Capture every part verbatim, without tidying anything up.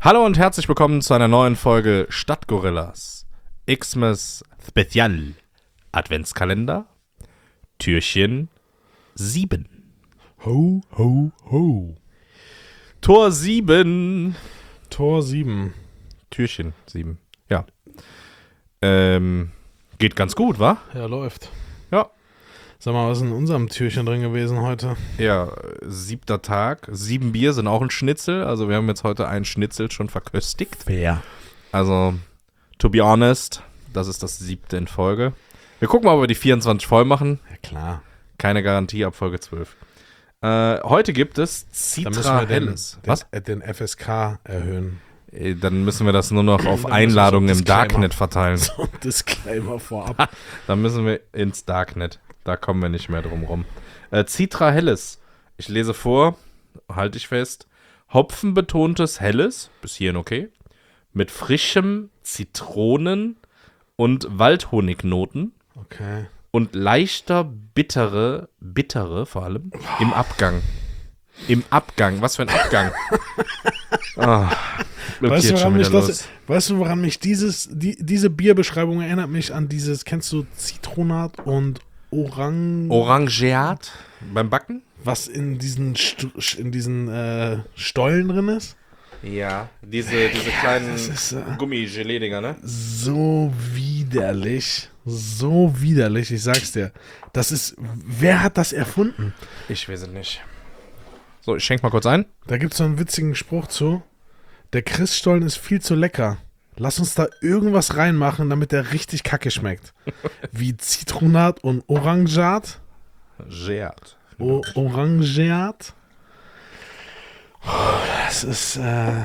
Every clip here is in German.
Hallo und herzlich willkommen zu einer neuen Folge Stadtgorillas. Xmas Spezial Adventskalender Türchen sieben. Ho, ho, ho. Tor sieben. Tor sieben. Türchen sieben. Ja. Ähm, geht ganz gut, wa? Ja, läuft. Ja. Sag mal, was ist in unserem Türchen drin gewesen heute? Ja, siebter Tag. Sieben Bier sind auch ein Schnitzel. Also wir haben jetzt heute einen Schnitzel schon verköstigt. Fair. Also, to be honest, das ist das siebte in Folge. Wir gucken mal, ob wir die vierundzwanzig voll machen. Ja, klar. Keine Garantie ab Folge zwölf. Äh, heute gibt es Dann müssen Citra wir den, Helles. den, Was? äh, den F S K erhöhen. Äh, Dann müssen wir das nur noch auf Dann Einladungen müssen im wir so ein Darknet verteilen. So ein Disclaimer vorab. Dann müssen wir ins Darknet. Da kommen wir nicht mehr drum rum. Äh, Citra Helles. Ich lese vor, halte ich fest. Hopfenbetontes Helles, bis hierhin okay, mit frischem Zitronen- und Waldhonignoten Okay. und leichter bittere, bittere vor allem, im Abgang. Im Abgang, was für ein Abgang. Ah, okay, Weißt, du, jetzt schon woran mich wieder das, los. weißt du, woran mich dieses, die, diese Bierbeschreibung erinnert mich an dieses, kennst du Zitronat und Orang... Orangeat beim Backen? was in diesen, St- in diesen äh, Stollen drin ist? Ja, diese, diese kleinen das ist, äh, Gummi-Gelee-Dinger, ne? So widerlich. So widerlich, ich sag's dir. Das ist, wer hat das erfunden? Ich weiß es nicht. So, ich schenk mal kurz ein. Da gibt's so einen witzigen Spruch zu. Der Christstollen ist viel zu lecker. Lass uns da irgendwas reinmachen, damit der richtig kacke schmeckt. Wie Zitronat und Orangeat. Geat. O Orangeat. Oh, das ist, äh...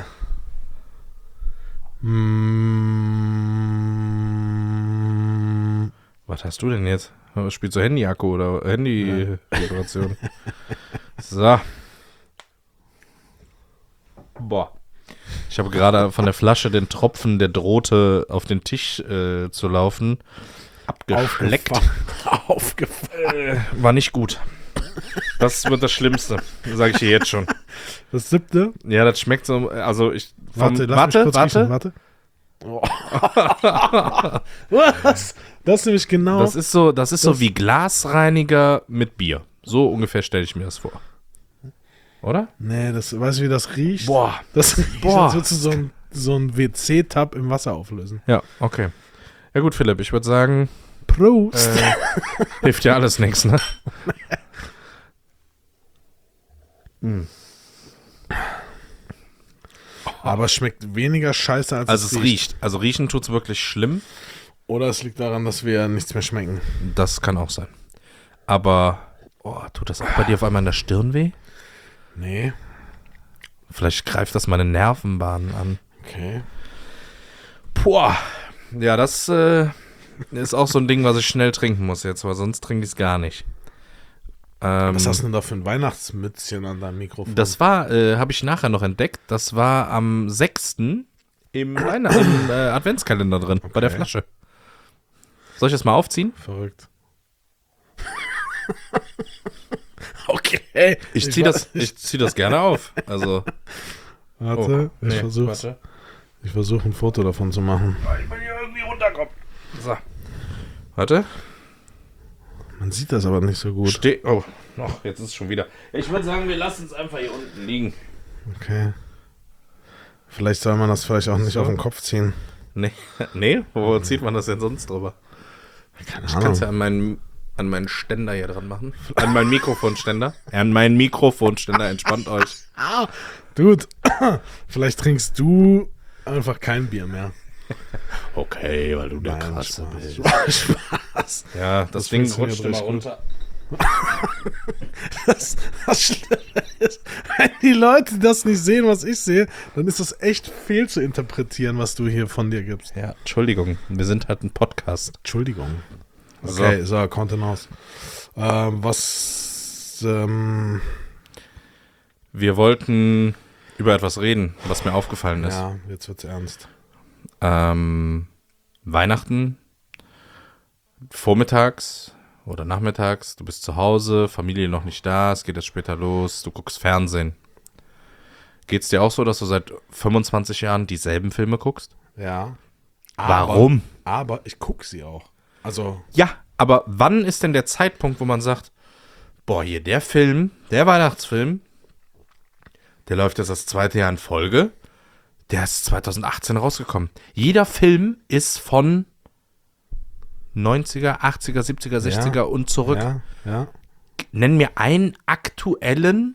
Mm, Was hast du denn jetzt? Spielst du Handy-Akku oder Handy-Vibration? So. Boah. Ich habe gerade von der Flasche den Tropfen, der drohte, auf den Tisch äh, zu laufen, abgeschleckt. Aufgefangen. Aufgefangen. War nicht gut. Das wird das Schlimmste, sage ich dir jetzt schon. Das siebte. Ja, das schmeckt so, also ich... Vom, Warte, lass warte, mich kurz warte. riechen, warte. Oh. Was? Das ist nämlich genau... Das ist so, das ist Das- so wie Glasreiniger mit Bier. So ungefähr stelle ich mir das vor. Oder? nee, das, weißt du, wie das riecht? Boah. Das riecht, Boah. als würdest du so ein, so ein W C-Tab im Wasser auflösen. Ja, okay. Ja gut, Philipp, ich würde sagen, Prost. äh, hilft ja alles nichts, ne? Aber es schmeckt weniger scheiße, als Also es riecht. Also riechen tut's wirklich schlimm. Oder es liegt daran, dass wir nichts mehr schmecken. Das kann auch sein. Aber, oh, tut das auch bei dir auf einmal in der Stirn weh? Nee. Vielleicht greift das meine Nervenbahnen an. Okay. Boah. Ja, das äh, ist auch so ein Ding, was ich schnell trinken muss jetzt, weil sonst trinke ich es gar nicht. Ähm, Was hast du denn da für ein Weihnachtsmützchen an deinem Mikrofon? Das war, äh, habe ich nachher noch entdeckt, das war am sechsten im, Weihnacht- im äh, Adventskalender drin, bei der Okay. Flasche. Soll ich das mal aufziehen? Verrückt. Okay. Ich ziehe wa- das, ich zieh das gerne auf. Also, Warte, oh, ich nee, versuche warte. ich versuch ein Foto davon zu machen. Ich will hier irgendwie runterkommen. So. Warte. Man sieht das aber nicht so gut. Steh. Oh, noch, jetzt ist es schon wieder. Ich würde sagen, wir lassen es einfach hier unten liegen. Okay. Vielleicht soll man das vielleicht auch nicht So. auf den Kopf ziehen. Nee, nee, wo zieht man das denn sonst drüber? Keine Ich kann Ahnung. es ja an meinen, an meinen Ständer hier dran machen. An meinen Mikrofonständer. An meinen Mikrofonständer, entspannt euch. Dude, vielleicht trinkst du einfach kein Bier mehr. Okay, weil du der Nein, Krasse Spaß. bist. Spaß. Ja, das, Das Ding funktioniert rutscht immer richtig gut. runter. Das, das Schlimme ist, wenn die Leute das nicht sehen, was ich sehe, dann ist das echt fehl zu interpretieren, was du hier von dir gibst. Ja, Entschuldigung, wir sind halt ein Podcast. Entschuldigung. So. Okay, so, Kontenance. Ähm, was, ähm, Wir wollten über etwas reden, was mir aufgefallen ist. ja, jetzt wird's ernst. Ähm, Weihnachten, vormittags oder nachmittags, du bist zu Hause, Familie noch nicht da, es geht jetzt später los, du guckst Fernsehen. Geht's dir auch so, dass du seit fünfundzwanzig Jahren dieselben Filme guckst? Ja. Warum? Aber, aber ich gucke sie auch. Also, Ja, aber wann ist denn der Zeitpunkt, wo man sagt, boah, hier der Film, der Weihnachtsfilm, der läuft jetzt das zweite Jahr in Folge, der ist zwanzig achtzehn rausgekommen. Jeder Film ist von neunziger, achtziger, siebziger, sechziger und zurück. ja, ja. Nenn mir einen aktuellen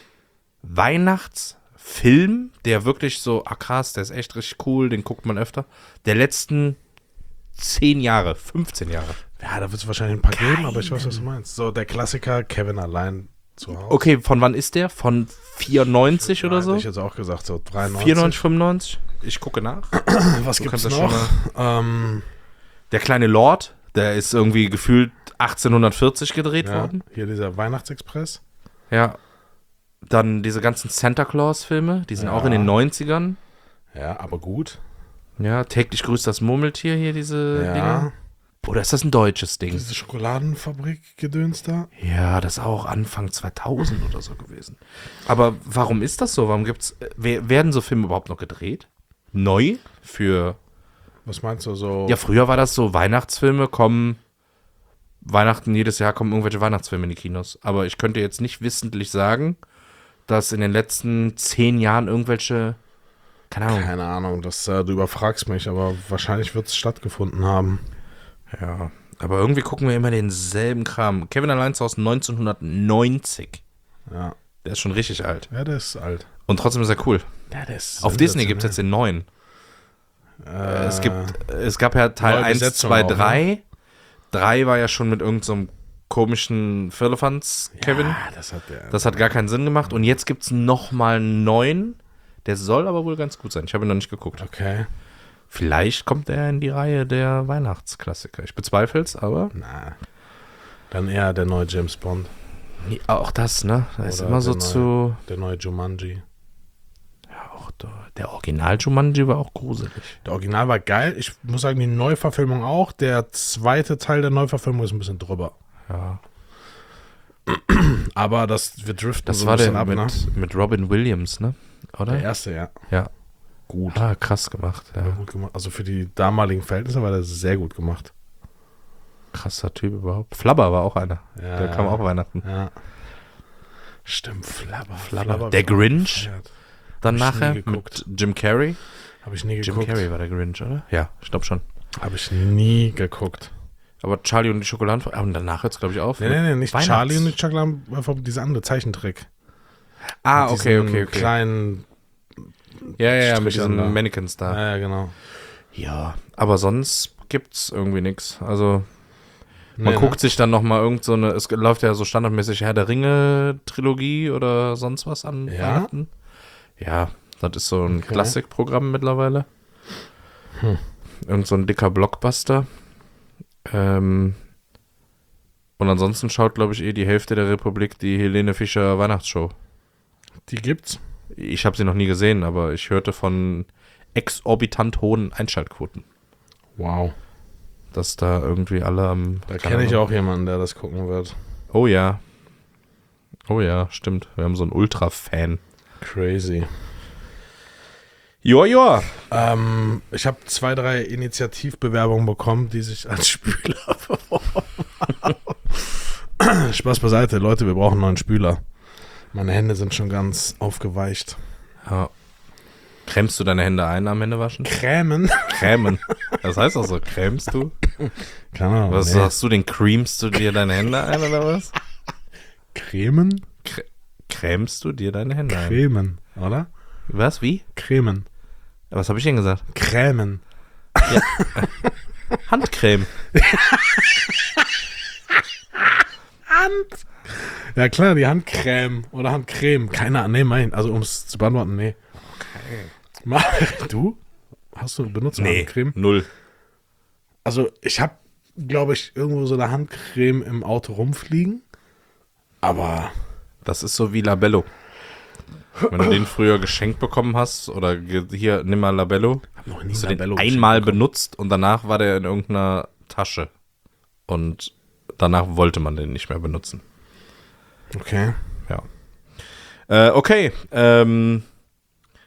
Weihnachtsfilm, der wirklich so, ah krass, der ist echt richtig cool, den guckt man öfter, der letzten zehn Jahre, fünfzehn Jahre. Ja, da wird es wahrscheinlich ein paar geben, aber ich weiß, was du meinst. So, der Klassiker Kevin allein zu Hause. Okay, von wann ist der? Von vierundneunzig oder so? Hätte ich jetzt auch gesagt, so dreiundneunzig. vierundneunzig, fünfundneunzig? Ich gucke nach. Was Du gibt's kannst das noch? schon Ähm, Der kleine Lord, der ist irgendwie gefühlt achtzehnhundertvierzig gedreht ja, worden. hier dieser Weihnachtsexpress. Ja. Dann diese ganzen Santa Claus-Filme, die sind Ja. auch in den neunzigern. Ja, aber gut. Ja, täglich grüßt das Murmeltier hier, diese Ja. Dinger. Oder ist das ein deutsches Ding? Diese Schokoladenfabrik-Gedöns da. Ja, das ist auch Anfang zweitausend oder so gewesen. Aber warum ist das so? Warum gibt's, wer- werden so Filme überhaupt noch gedreht? Neu? Für, Was meinst du so? ja, früher war das so, Weihnachtsfilme kommen, Weihnachten, jedes Jahr kommen irgendwelche Weihnachtsfilme in die Kinos. Aber ich könnte jetzt nicht wissentlich sagen, dass in den letzten zehn Jahren irgendwelche, keine Ahnung, Keine Ahnung, das, äh, du überfragst mich, aber wahrscheinlich wird es stattgefunden haben. ja, aber irgendwie gucken wir immer denselben Kram. Kevin allein zu Hause neunzehnhundertneunzig. Ja. Der ist schon richtig alt. Ja, der ist alt. Und trotzdem ist er cool. Ja, der ist Auf Disney gibt es jetzt den neuen. Äh, Es gibt, es gab ja Teil neue eins, Besetzung zwei, auch, ne? drei. drei war ja schon mit irgendeinem so komischen Firlefanz, Kevin. Ja, das hat der. Das hat gar keinen Sinn gemacht. Und jetzt gibt es nochmal einen neuen. Der soll aber wohl ganz gut sein. Ich habe ihn noch nicht geguckt. Okay. Vielleicht kommt er in die Reihe der Weihnachtsklassiker. Ich bezweifle es, aber Na. Dann eher der neue James Bond. nee, auch das, ne? Das ist Oder immer so der neue- zu... Der neue Jumanji. Ja, auch der, der Original Jumanji war auch gruselig. Der Original war geil. Ich muss sagen, die Neuverfilmung auch. Der zweite Teil der Neuverfilmung ist ein bisschen drüber. Ja. Aber das, wir driften Das so war ein der bisschen ab, mit, ne? mit Robin Williams, ne? Oder? Der erste, ja. Ja. Gut. Ah, krass gemacht. War Ja. gut gemacht. Also für die damaligen Verhältnisse war der sehr gut gemacht. Krasser Typ überhaupt. Flabber war auch einer. Ja, Der kam auch Weihnachten. Ja. Stimmt, Flabber. Flabber. Der Grinch. Dann Hab ich nie nachher geguckt. mit Jim Carrey. Habe ich nie Jim geguckt. Carrey war der Grinch, oder? Ja, ich glaube schon. Habe ich nie geguckt. Aber Charlie und die Schokoladenfabrik. Und danach hört es, glaube ich, auf. Nee, mit nee, nee, nicht Weihnachts- Charlie und die Schokoladenfabrik, diese andere Zeichentrick. Ah, Mit okay, diesen okay, okay. kleinen. Ja, ja, ja, mit Strichern diesen da. Mannequins da. Ja, ja, genau. Ja, aber sonst gibt's irgendwie nichts. Also man Nee, guckt sich dann noch mal irgend so eine, es läuft ja so standardmäßig Herr der Ringe Trilogie oder sonst was an Ja? Weihnachten. Ja, das ist so ein Okay. Klassikprogramm mittlerweile. Hm. Irgend so ein dicker Blockbuster. Ähm, und ansonsten schaut, glaube ich, eh die Hälfte der Republik die Helene Fischer Weihnachtsshow. Die gibt's. Ich habe sie noch nie gesehen, aber ich hörte von exorbitant hohen Einschaltquoten. Wow. Dass da irgendwie alle am... Da keine kenne ich Ahnung. auch jemanden, der das gucken wird. Oh ja. Oh ja, stimmt. Wir haben so einen Ultra-Fan. Crazy. Joa, joa. Ähm, ich habe zwei, drei Initiativbewerbungen bekommen, die sich als Spüler beworben haben. Spaß beiseite, Leute, wir brauchen einen neuen Spüler. Meine Hände sind schon ganz aufgeweicht. Ja. Cremst du deine Hände ein am Händewaschen? Krämen? Cremen. Das heißt auch so, cremst du? Keine Ahnung. Was nee. sagst du, den creamst du dir deine Hände ein oder was? Cremen? Cre cremst du dir deine Hände ein? Cremen, oder? Was, wie? Cremen. Was habe ich denn gesagt? Krämen. Handcreme. Ja klar, die Handcreme oder Handcreme. Keine Ahnung, nee, mein. Also um es zu beantworten, nee. Okay. Du? Hast du benutzt Nee, Handcreme? null. Also ich habe, glaube ich, irgendwo so eine Handcreme im Auto rumfliegen. Aber Das ist so wie Labello. Wenn du den früher geschenkt bekommen hast oder ge- hier, nimm mal Labello, hab noch nie hast du Labello den geschenkt einmal bekommen. benutzt und danach war der in irgendeiner Tasche. Und danach wollte man den nicht mehr benutzen. Okay. Ja. Äh, okay. Ähm,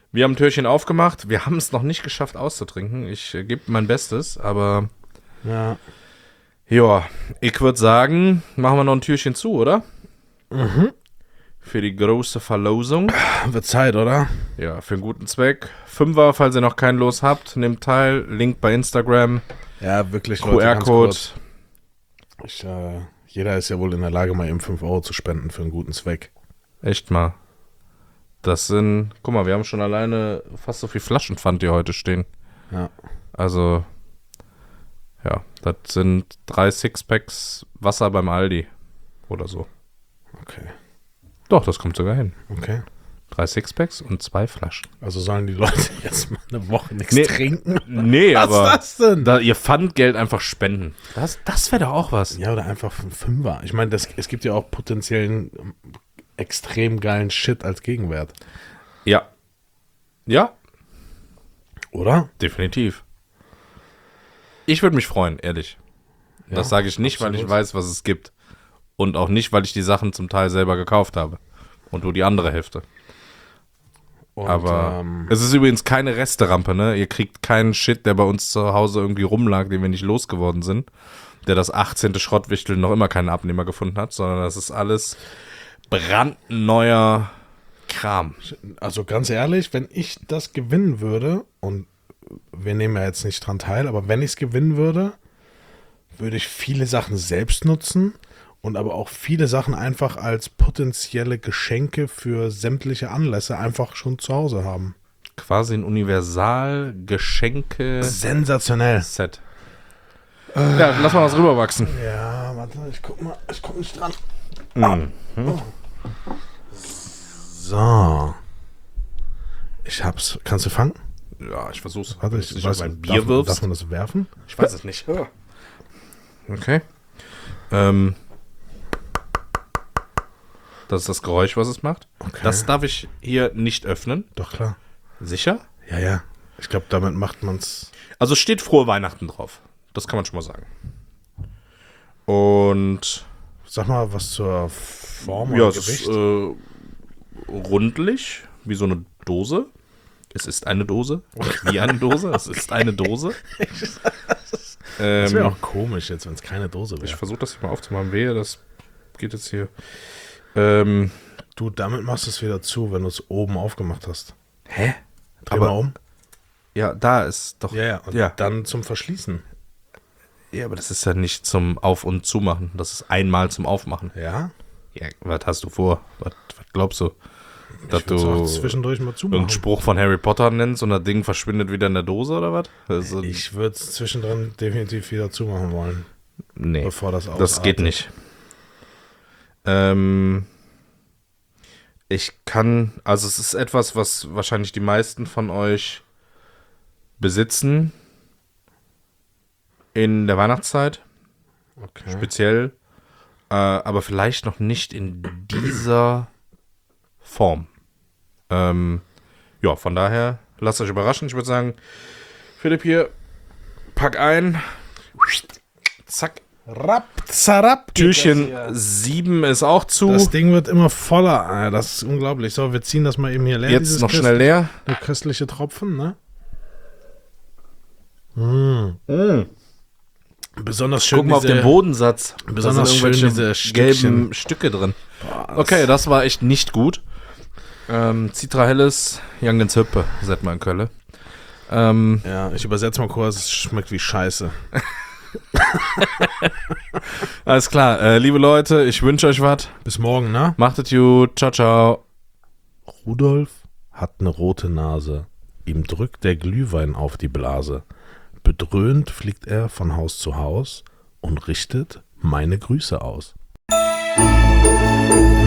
Wir haben ein Türchen aufgemacht. Wir haben es noch nicht geschafft auszutrinken. Ich äh, gebe mein Bestes, aber Ja. ja, ich würde sagen, machen wir noch ein Türchen zu, oder? Mhm. Für die große Verlosung. Wird Zeit, oder? Ja, für einen guten Zweck. Fünfer, falls ihr noch keinen Los habt, nehmt teil. Link bei Instagram. Ja, wirklich, Q R-Code. Ich, äh, jeder ist ja wohl in der Lage, mal eben fünf Euro zu spenden für einen guten Zweck. Echt mal. Das sind, guck mal, wir haben schon alleine fast so viel Flaschenpfand hier heute stehen. Ja. Also, ja, das sind drei Sixpacks Wasser beim Aldi. Oder so. Okay. Doch, das kommt sogar hin. Okay. Drei Sixpacks und zwei Flaschen. Also sollen die Leute jetzt mal eine Woche nichts Nee. trinken? Nee, Was aber ist das denn? da ihr Pfandgeld einfach spenden. Das, das wäre doch auch was. Ja, oder einfach ein Fünfer. Ich meine, das, es gibt ja auch potenziellen ähm, extrem geilen Shit als Gegenwert. Ja. Ja, Oder? definitiv. Ich würde mich freuen, ehrlich. Ja, das sage ich nicht, weil ich absolut. weiß, was es gibt. Und auch nicht, weil ich die Sachen zum Teil selber gekauft habe. Und du die andere Hälfte. Und, Aber ähm, es ist übrigens keine Resterampe, ne? Ihr kriegt keinen Shit, der bei uns zu Hause irgendwie rumlag, den wir nicht losgeworden sind. Der das achtzehnte Schrottwichtel noch immer keinen Abnehmer gefunden hat, sondern das ist alles brandneuer Kram. also ganz ehrlich, wenn ich das gewinnen würde, und wir nehmen ja jetzt nicht dran teil, aber wenn ich es gewinnen würde, würde ich viele Sachen selbst nutzen und aber auch viele Sachen einfach als potenzielle Geschenke für sämtliche Anlässe einfach schon zu Hause haben. Quasi ein Universal-Geschenke-Set. Sensationell. Ja, lass mal was rüberwachsen. Ja, warte, ich guck mal, ich guck nicht dran. Mhm. So. Ich hab's. Kannst du fangen? Ja, ich versuch's. Warte, ich Wenn du weiß, mein darf, Bier wirfst. darf man das werfen? Ich weiß es nicht. Okay. Ähm. Das ist das Geräusch, was es macht. Okay. Das darf ich hier nicht öffnen. Doch, klar. Sicher? Ja, ja. Ich glaube, damit macht man's. Also steht frohe Weihnachten drauf. Das kann man schon mal sagen. Und Sag mal was zur Form ja, oder es Gewicht. ist äh, rundlich, wie so eine Dose. Es ist eine Dose. Wie eine Dose. Es ist eine Dose. das Ähm, wäre auch komisch jetzt, wenn es keine Dose ich wäre. versuche das hier mal aufzumachen. Wehe, das geht jetzt hier. Ähm, Du, damit machst du es wieder zu, wenn du es oben aufgemacht hast. Hä? Dreh Aber- mal um. Ja, da ist doch. Ja, ja. Und ja. dann zum Verschließen. Ja, aber das ist ja nicht zum Auf- und Zumachen. Das ist einmal zum Aufmachen. Ja? Ja, was hast du vor? Was, was glaubst du? Dass Ich würd's auch du zwischendurch mal zumachen. irgendeinen Spruch von Harry Potter nennst und das Ding verschwindet wieder in der Dose oder was? Also, Ich würde es zwischendrin definitiv wieder zumachen wollen, nee, bevor das ausartet. das geht nicht. Ähm, ich kann, also es ist etwas, was wahrscheinlich die meisten von euch besitzen in der Weihnachtszeit. Okay. Speziell, äh, aber vielleicht noch nicht in dieser Form. Ähm, ja, von daher, lasst euch überraschen. Ich würde sagen, Philipp hier, pack ein. Zack. Rapp, zarab. Türchen sieben ist auch zu. Das Ding wird immer voller. Ah, das ist unglaublich. So, wir ziehen das mal eben hier leer. Jetzt dieses noch Köst- schnell leer. Der köstliche Tropfen, ne? Mm. Besonders schön Guck mal auf diese- den Bodensatz. besonders Da sind schön irgendwelche diese gelben Stückchen. Stücke drin. Boah, das- Okay, das war echt nicht gut. Ähm, Citra Helles, Young Zippe, sagt man in Köln. Ähm, Ja, ich übersetze mal kurz. Es schmeckt wie Scheiße. alles klar, äh, liebe Leute, ich wünsche euch was. Bis morgen, ne? Macht es gut. Ciao, ciao. Rudolf hat eine rote Nase. Ihm drückt der Glühwein auf die Blase. Bedröhnt fliegt er von Haus zu Haus und richtet meine Grüße aus.